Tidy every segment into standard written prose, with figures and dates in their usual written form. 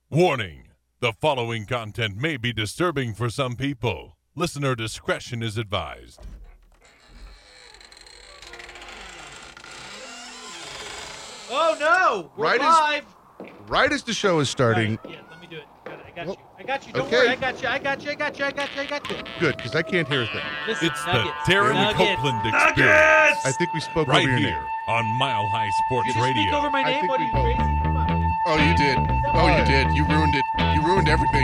Warning: the following content may be disturbing for some people. Listener discretion is advised. Oh no! We're Right as- live. Right as the show is starting. Right, yeah, let me do it. I got Well, you. I got you. Don't okay. worry. I got you. Good, because I can't hear a thing. Listen, It's Nuggets, the Darren Nuggets. Copeland Experience. I think we spoke Right over your here name. on Mile High Sports Did you Radio. speak over my I name? think What are we you both- crazy? Come on. Oh, you did. Oh, yeah. you did. You ruined it. You ruined everything.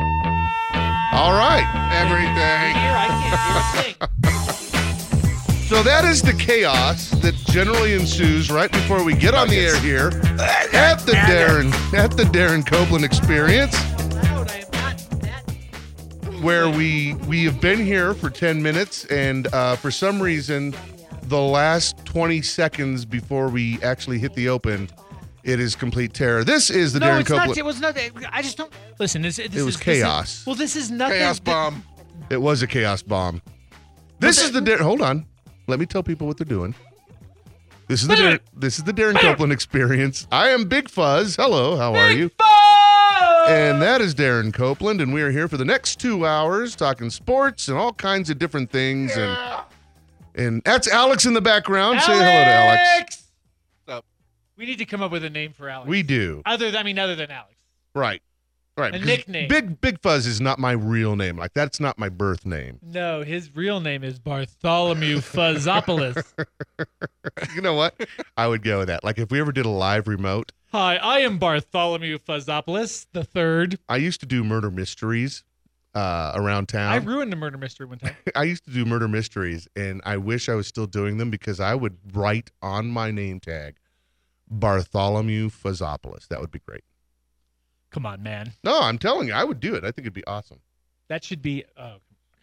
All right. Everything. Here, I can't hear a thing. So that is the chaos that generally ensues right before we get on the air here at the Darren Copeland Experience, Loud, I am not that. where we have been here for 10 minutes, and for some reason, the last 20 seconds before we actually hit the open, it is complete terror. This is the No, Darren it's Copeland. not. It was not. I just don't. Listen, this was chaos. This is nothing. Chaos bomb. It was a chaos bomb. This is the hold on. Let me tell people what they're doing. This is the Darren Copeland Experience. I am Big Fuzz. Hello, how are you? And that is Darren Copeland, and we are here for the next 2 hours talking sports and all kinds of different things. And that's Alex in the background. Say hello to Alex. We need to come up with a name for Alex. We do. Other than Alex. Right. Right. A because nickname. Big Fuzz is not my real name. Like, that's not my birth name. No, his real name is Bartholomew Fuzzopoulos. You know what? I would go with that. Like, if we ever did a live remote, Hi, I am Bartholomew Fuzzopoulos the third. I used to do murder mysteries around town. I ruined a murder mystery one time. I used to do murder mysteries, and I wish I was still doing them because I would write on my name tag Bartholomew Fuzzopoulos. That would be great. Come on, man. No, I'm telling you, I would do it. I think it'd be awesome. That should be. Oh, come on.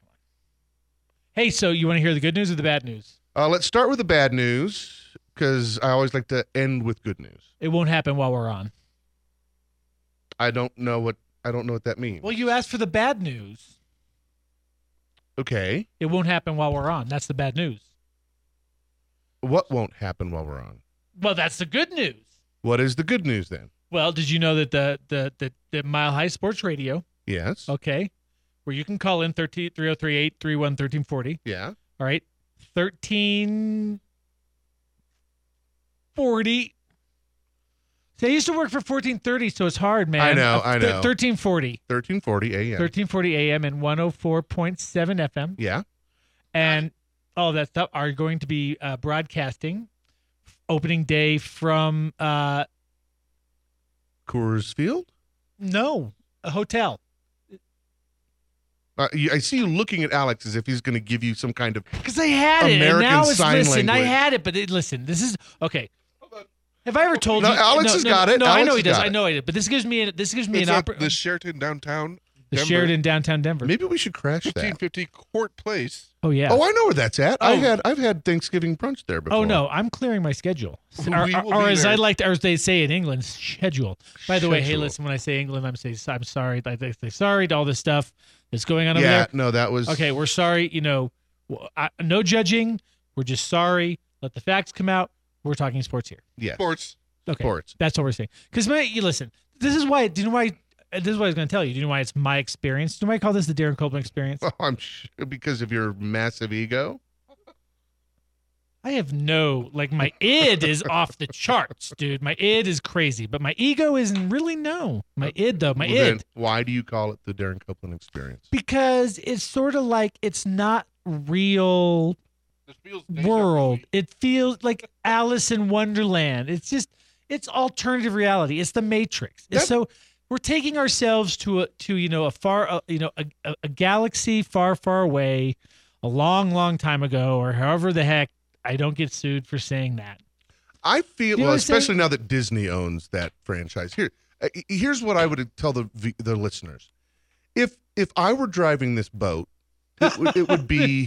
Hey, so you want to hear the good news or the bad news? Let's start with the bad news because I always like to end with good news. It won't happen while we're on. I don't know what that means. Well, you asked for the bad news. Okay. It won't happen while we're on. That's the bad news. What won't happen while we're on? Well, that's the good news. What is the good news then? Well, did you know that the Mile High Sports Radio, Yes. okay, where you can call in 303-831-1340, Yeah. all right, 1340. See, I used to work for 1430, so it's hard, man. I know. 1340. 1340 a.m. 1340 a.m. and 104.7 FM. Yeah. And all that stuff are going to be broadcasting opening day from Coors Field? a hotel. I see you looking at Alex as if he's going to give you some kind of Because I had it, American and now it's Sign listen. I Language. had it, but listen. This is okay. Have I ever told No, you? Alex has got it. No, I Alex know he has does. got I it. know he does. But this gives me an It's opportunity. at the Sheraton downtown The Denver. Sheraton downtown Denver. Maybe we should crash that. 1550 Court Place. Oh yeah. Oh, I know where that's at. Oh. I've had Thanksgiving brunch there before. Oh no, I'm clearing my schedule, We or, will or be as there. I like to, or as they say in England, schedule. By the way, hey, Schedule. listen, when I say England, I'm sorry. I say sorry to all this stuff that's going on over Yeah, there. no, that was Okay, we're sorry. You know, no judging. We're just sorry. Let the facts come out. We're talking sports here. Yes. Sports. Okay, Sports. that's what we're saying. Because you listen. This is why. Do you know why? This is what I was going to tell you. Do you know why it's my experience? Do you know why I call this the Darren Copeland Experience? Oh, I'm sure because of your massive ego. I have my id is off the charts, dude. My id is crazy, but my ego isn't really my id though. My Well, id. then why do you call it the Darren Copeland Experience? Because it's sort of like it's not real This feels deja world. vu. It feels like Alice in Wonderland. It's alternative reality. It's the Matrix. That- So we're taking ourselves to a far a galaxy far away, a long time ago, or however the heck. I don't get sued for saying that. I feel You know well, what I'm saying? especially now that Disney owns that franchise. Here's what I would tell the listeners: if I were driving this boat, it would be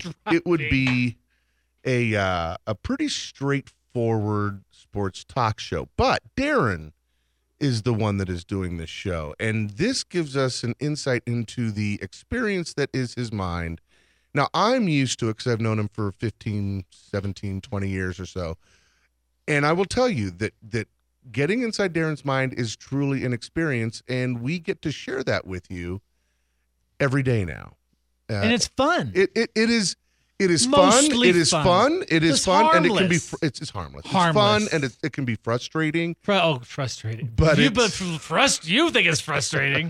a pretty straightforward sports talk show. But Darren is the one that is doing this show, and this gives us an insight into the experience that is his mind. Now, I'm used to it because I've known him for 15, 17, 20 years or so. And I will tell you that getting inside Darren's mind is truly an experience, and we get to share that with you every day now. And it's fun. It is fun. Mostly It is fun. fun. It is It's fun, and it can be. harmless. It's harmless. Harmless. It's fun, and it can be frustrating. Frustrating. But you it's- you think it's frustrating.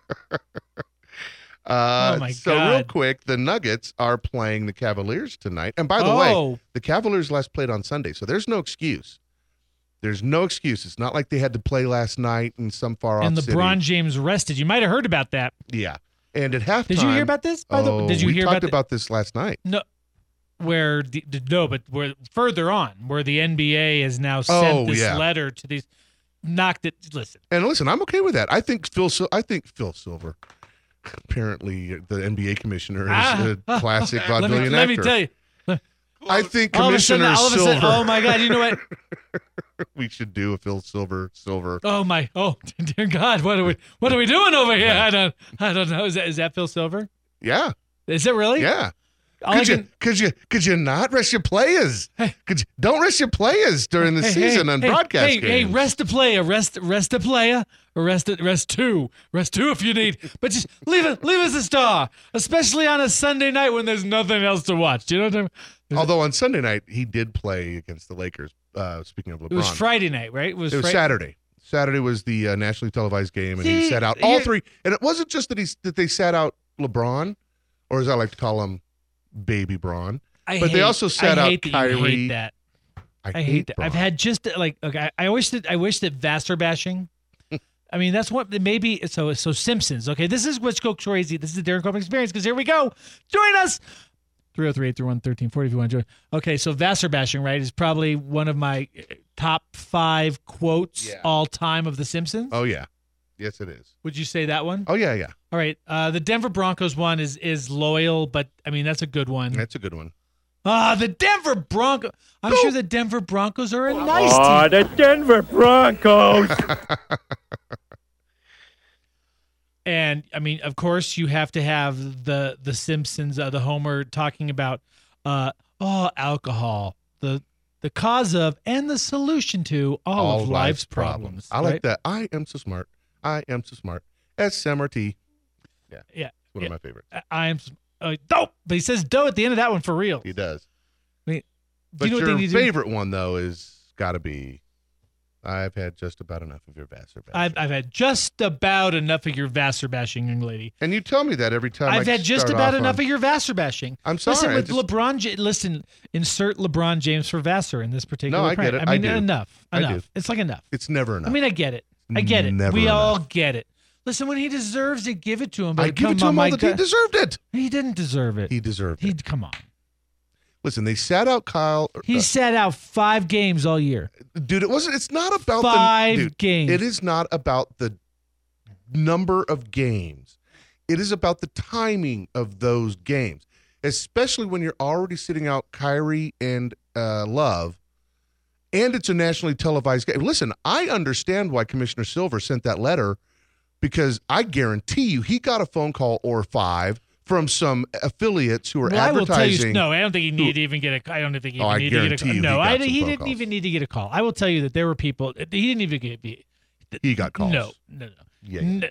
my So real God. quick, the Nuggets are playing the Cavaliers tonight. And by the way, the Cavaliers last played on Sunday, so there's no excuse. There's no excuse. It's not like they had to play last night in some far off and city. LeBron James rested. You might have heard about that. Yeah. And at halftime, Did you hear about this? Did you we hear talked about about this last night. No, where where further on, where the NBA has now sent this letter to these knocked it. Listen, And listen, I'm okay with that. I think Phil Silver, apparently the NBA commissioner, is a classic vaudevillian let actor. me tell you. I think All of a sudden, Commissioner Silver. oh my God! You know what? We should do a Phil Silver. Oh dear God! What are we doing over here? I don't know. Is that Phil Silver? Yeah, Is it really? yeah. All I can- Could you not rest your players? Don't rest your players during the season on broadcast games. Hey, rest a player, rest a player, or rest two if you need. But just leave us a star, especially on a Sunday night when there's nothing else to watch. Do you know what I mean? Although on Sunday night he did play against the Lakers. Speaking of LeBron, It was Friday night, right? It was Saturday. Saturday was the nationally televised game, and he See, sat out all three. And it wasn't just that they sat out LeBron, or as I like to call him, Baby Braun. But they also sat out Kyrie. You hate that. I hate that. Braun. I've had just like okay. I wish that Vassar bashing. I mean, that's what maybe. So Simpsons. Okay, this is what's go crazy. This is the Darren Coleman experience because here we go. Join us. 303-831-1340 if you want to join. Okay, so Vassar bashing, right, is probably one of my top 5 quotes all time of The Simpsons. Oh yeah, yes it is. Would you say that one? Oh yeah. All right. The Denver Broncos one is loyal, but I mean that's a good one. That's a good one. The Denver Broncos. I'm sure the Denver Broncos are a nice team. The Denver Broncos. And I mean, of course, you have to have the Simpsons, the Homer talking about alcohol, the cause of and the solution to all of life's problems. I like that. I am so smart. SMRT. Yeah. Yeah. One of my favorites. I am dope, but he says dough at the end of that one for real. He does. I mean, But you know what your they need to do? favorite one though is got to be. I've had just about enough of your Vassar bashing. I've had just about enough of your Vassar bashing, young lady. And you tell me that every time. I've had just about enough of your Vassar bashing. I'm sorry. Listen, with LeBron, insert LeBron James for Vassar in this particular. No, I get prank. it. I mean, I do. enough. I do. It's like enough. It's never enough. I mean, I get it. I get it. Never We all enough. get it. Listen, when he deserves it, give it to him. But I give it to him all the time. He deserved it. He didn't deserve it. He deserved it. Come on. Listen, they sat out Kyle. He sat out 5 games all year. Dude, it wasn't. It's not about 5 games. It is not about the number of games. It is about the timing of those games, especially when you're already sitting out Kyrie and Love, and it's a nationally televised game. Listen, I understand why Commissioner Silver sent that letter, because I guarantee you he got a phone call or 5 from some affiliates who are I will tell advertising. you. No, I don't think he needed to even get a. I don't think he even I needed to get a guarantee call. you No, he got some he phone didn't calls. even need to get a call. I will tell you that there were people. He didn't even get. He got calls. No. Yeah.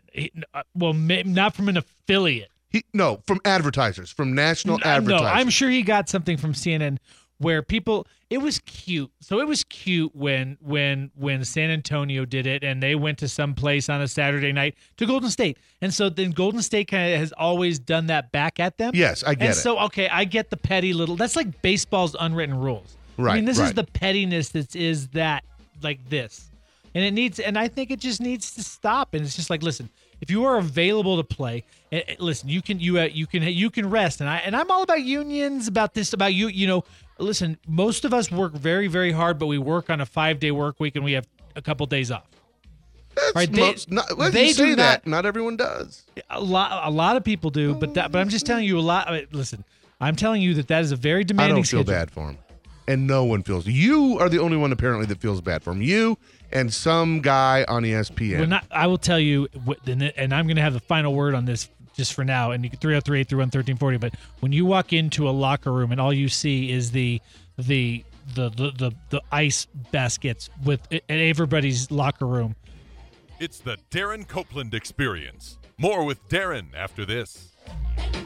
Not from an affiliate. From advertisers, from national advertisers. No, I'm sure he got something from CNN where people. It was cute. So it was cute when San Antonio did it, and they went to some place on a Saturday night to Golden State, and so then Golden State kind of has always done that back at them. Yes, I get and it. So okay, I get the petty little. That's like baseball's unwritten rules. Right, I mean, this right. is the pettiness that is that like this. And it needs, and I think it just needs to stop. And it's just like, listen, if you are available to play, listen, you can rest. And I'm all about unions, about this, about you. You know, listen, most of us work very, very hard, but we work on a 5-day work week and we have a couple days off. That's Right, they do say that. not- Not everyone does. A lot of people do, but I'm just telling you a lot. Listen, I'm telling you that is a very I demanding. don't feel schedule. bad for him. And no one feels. You are the only one apparently that feels bad for him. You and some guy on ESPN. Well, I will tell you, and I'm going to have the final word on this just for now. And you can 303-831-1340. But when you walk into a locker room and all you see is the the ice baskets in everybody's locker room. It's the Darren Copeland Experience. More with Darren after this.